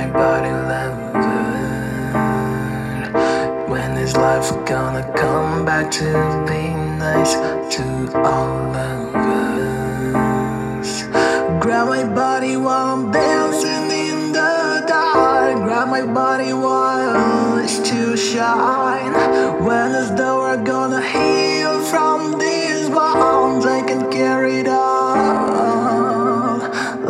body languid. When is life gonna come back to be nice to all of us? Grab my body while I'm dancing in the dark. Grab my body while it's too shine. When is the world gonna heal from these wounds? I can carry it all.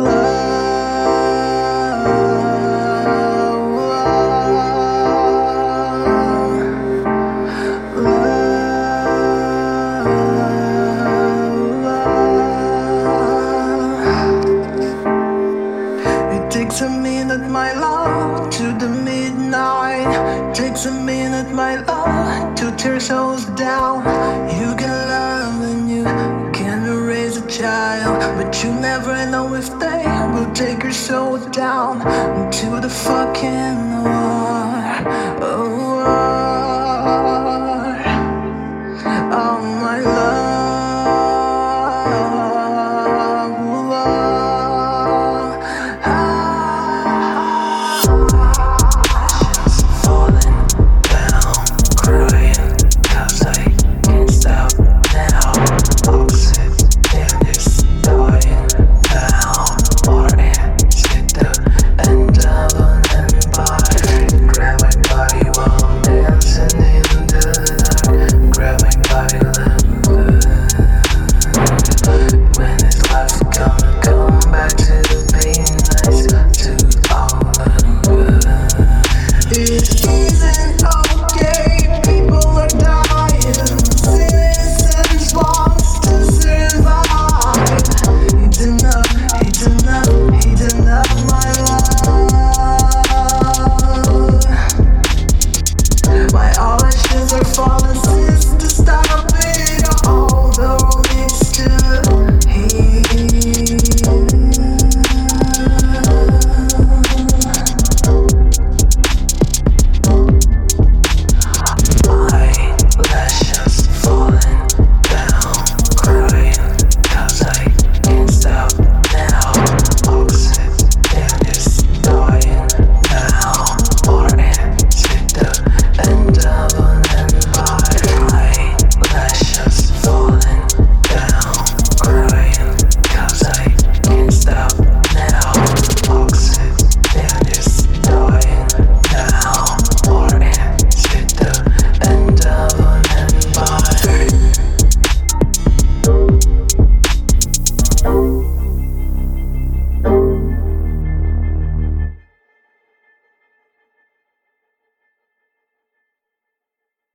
It takes a minute, my love, to the midnight. Takes a minute, my love, to tear souls down. You can love and you can raise a child, but you never know if they will take your soul down to the fucking wall.